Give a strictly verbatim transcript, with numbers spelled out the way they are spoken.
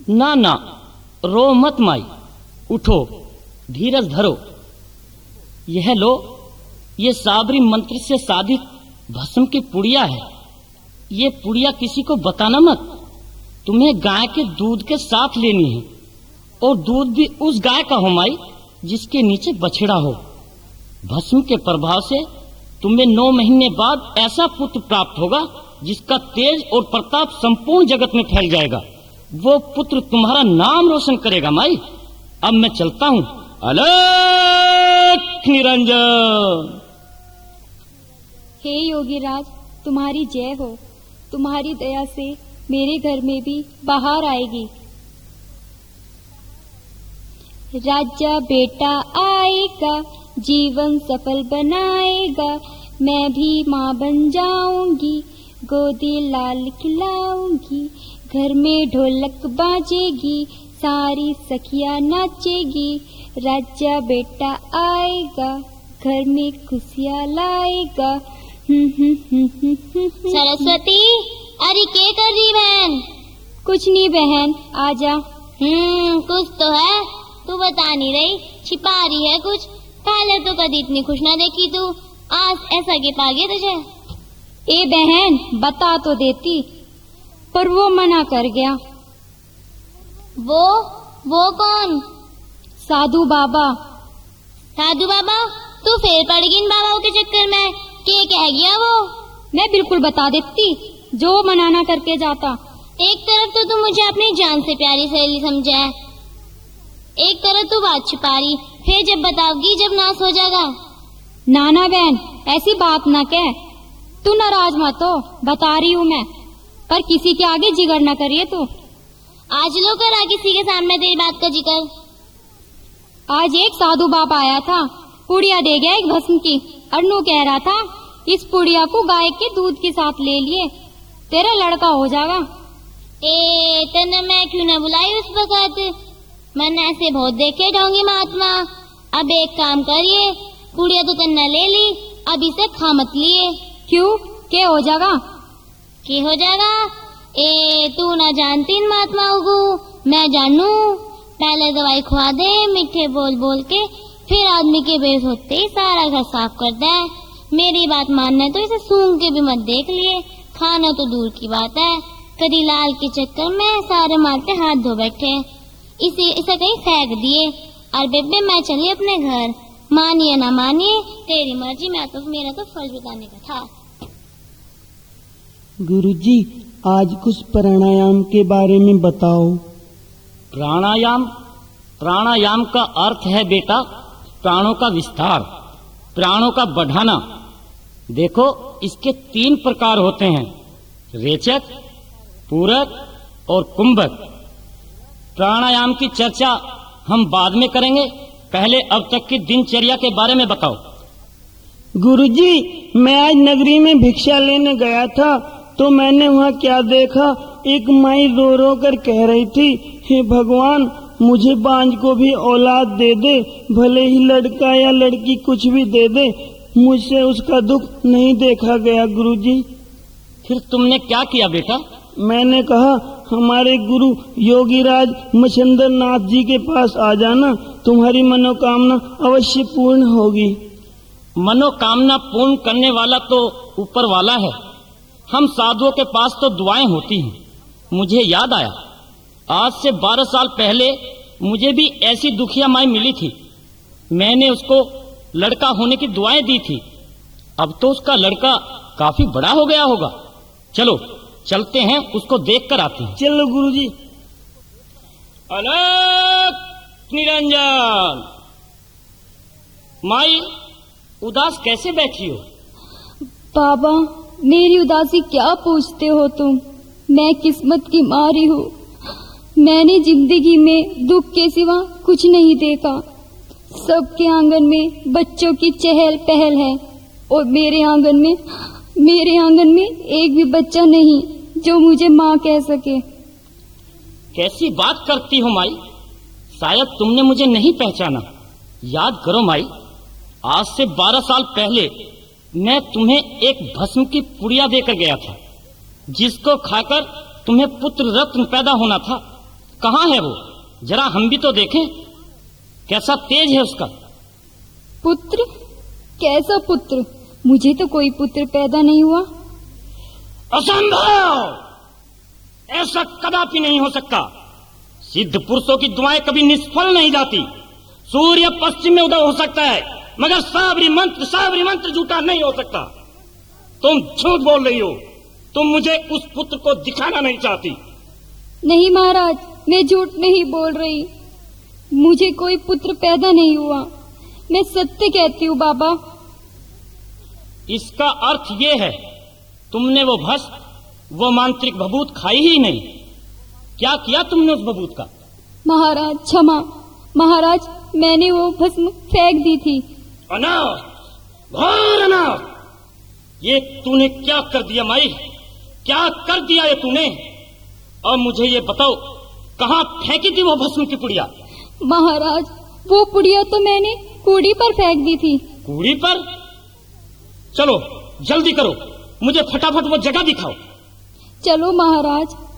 ना ना, रो मत माई, उठो, धीरज धरो। यह लो, ये साबरी मंत्र से साधित भस्म की पुड़िया है। ये पुड़िया किसी को बताना मत। तुम्हें गाय के दूध के साथ लेनी है, और दूध भी उस गाय का हो माई जिसके नीचे बछड़ा हो। भस्म के प्रभाव से तुम्हें नौ महीने बाद ऐसा पुत्र प्राप्त होगा जिसका तेज और प्रताप संपूर्ण जगत में फैल जाएगा। वो पुत्र तुम्हारा नाम रोशन करेगा माई। अब मैं चलता हूँ। अलख निरंजन। हे योगीराज, तुम्हारी जय हो। तुम्हारी दया से मेरे घर में भी बाहर आएगी। राजा बेटा आएगा, जीवन सफल बनाएगा। मैं भी माँ बन जाऊंगी, गोदी लाल खिलाऊंगी। घर में ढोलक बाजेगी, सारी सखियाँ नाचेगी। राजा बेटा आएगा, घर में खुशियाँ लाएगा। सरस्वती, अरे क्या कर रही बहन? कुछ नहीं बहन, आजा। हम्म कुछ तो है, तू बता नहीं रही, छिपा रही है कुछ। पहले तो कभी इतनी खुश ना देखी तू, आज ऐसा के पा गया तुझे? ए बहन, बता तो देती, पर वो मना कर गया। वो वो कौन? साधु बाबा। साधु बाबा? तू फिर पड़ गई इन बाबाओं के चक्कर में। क्या कह गया वो? मैं बिल्कुल बता देती, जो मनाना करके जाता। एक तरफ तो तू मुझे अपनी जान से प्यारी सहेली समझा है, एक तरफ तू बात छुपा रही, फिर जब बताओगी जब नाश हो जाएगा। नाना बहन, ऐसी बात ना कह। तू नाराज मत हो, बता रही हूँ मैं, पर किसी के आगे जिगर न करिए तू। आज लो करा किसी के सामने तेरी बात का जिक्र। आज एक साधु बाबा आया था, पुड़िया दे गया एक भस्म की। अरनू कह रहा था, इस पुड़िया को गाय के दूध के साथ ले लिए, तेरा लड़का हो जाएगा। ए तने मैं क्यों न बुलाई उस वक्त? मैंने ऐसे बहुत देखे जाऊंगी महात्मा। अब एक काम करिए, पुड़िया तो तन्ना ले ली, अब इसे खा मत लिए। क्यों, क्या हो जाएगा? क्या हो जाएगा? ए तू ना जानती इन महात्माओं को, मैं जानू। पहले दवाई खुआ दे मीठे बोल बोल के, फिर आदमी के बेस होते ही सारा घर साफ कर दे। मेरी बात मानना तो इसे सूंघ के भी मत देख लिए, खाना तो दूर की बात है। कदी लाल के चक्कर में सारे मारते हाथ धो बैठे, इसे इसे कहीं फेंक दिए। और बेबे मैं चली अपने घर, मानिए ना मानिए तेरी मर्जी, मैं तो मेरा तो फर्ज बताने का था। गुरुजी, आज कुछ प्राणायाम के बारे में बताओ। प्राणायाम? प्राणायाम का अर्थ है बेटा प्राणों का विस्तार, प्राणों का बढ़ाना। देखो, इसके तीन प्रकार होते हैं, रेचक, पूरक और कुंभक। प्राणायाम की चर्चा हम बाद में करेंगे, पहले अब तक की दिनचर्या के बारे में बताओ। गुरुजी, मैं आज नगरी में भिक्षा लेने गया था, तो मैंने वहाँ क्या देखा, एक माई रो रो कर कह रही थी, हे भगवान, मुझे बांझ को भी औलाद दे दे, भले ही लड़का या लड़की कुछ भी दे दे, मुझसे उसका दुख नहीं देखा गया। गुरुजी, फिर तुमने क्या किया बेटा? मैंने कहा, हमारे गुरु योगीराज मच्छिंद्र नाथ जी के पास आ जाना, तुम्हारी मनोकामना अवश्य पूर्ण होगी। मनोकामना पूर्ण करने वाला तो ऊपर वाला है, हम साधुओं के पास तो दुआएं होती हैं। मुझे याद आया, आज से बारह साल पहले मुझे भी ऐसी दुखिया माई मिली थी। मैंने उसको लड़का होने की दुआएं दी थी। अब तो उसका लड़का काफी बड़ा हो गया होगा। चलो चलते हैं, उसको देख कर आते हैं। चलो गुरुजी। अलख निरंजन। माई, उदास कैसे बैठी हो? बाबा, मेरी उदासी क्या पूछते हो तुम? मैं किस्मत की मारी हूँ। मैंने जिंदगी में दुख के सिवा कुछ नहीं देखा। सबके आंगन में बच्चों की चहल पहल है, और मेरे आंगन में मेरे आंगन में एक भी बच्चा नहीं जो मुझे माँ कह सके। कैसी बात करती हो माई? शायद तुमने मुझे नहीं पहचाना। याद करो माई, आज से बारह साल पहले मैं तुम्हें एक भस्म की पुड़िया देकर गया था, जिसको खाकर तुम्हें पुत्र रत्न पैदा होना था। कहाँ है वो? जरा हम भी तो देखें, कैसा तेज है उसका। पुत्र? कैसा पुत्र? मुझे तो कोई पुत्र पैदा नहीं हुआ। असंभव! ऐसा कदापि नहीं हो सकता। सिद्ध पुरुषों की दुआएं कभी निष्फल नहीं जाती। सूर्य पश्चिम में उदय हो सकता है, मगर साबरी मंत्र साबरी मंत्र झूठा नहीं हो सकता। तुम झूठ बोल रही हो। तुम मुझे उस पुत्र को दिखाना नहीं चाहती। नहीं महाराज, मैं झूठ नहीं बोल रही। मुझे कोई पुत्र पैदा नहीं हुआ। मैं सत्य कहती हूँ बाबा। इसका अर्थ ये है, तुमने वो भस्म, वो मांत्रिक भभूत खाई ही नहीं। क्या किया तुमने उस भभूत का? महाराज क्षमा। महाराज, मैंने वो भस्म फेंक दी थी। अनाथ, घोर अनाथ! ये तूने क्या कर दिया माई? क्या कर दिया ये तूने? और मुझे ये बताओ, कहाँ फेंकी थी वो भस्म की पुड़िया? महाराज, वो पुड़िया तो मैंने कूड़ी पर फेंक दी थी। कूड़ी पर? चलो जल्दी करो, मुझे फटाफट वो जगह दिखाओ। चलो महाराज।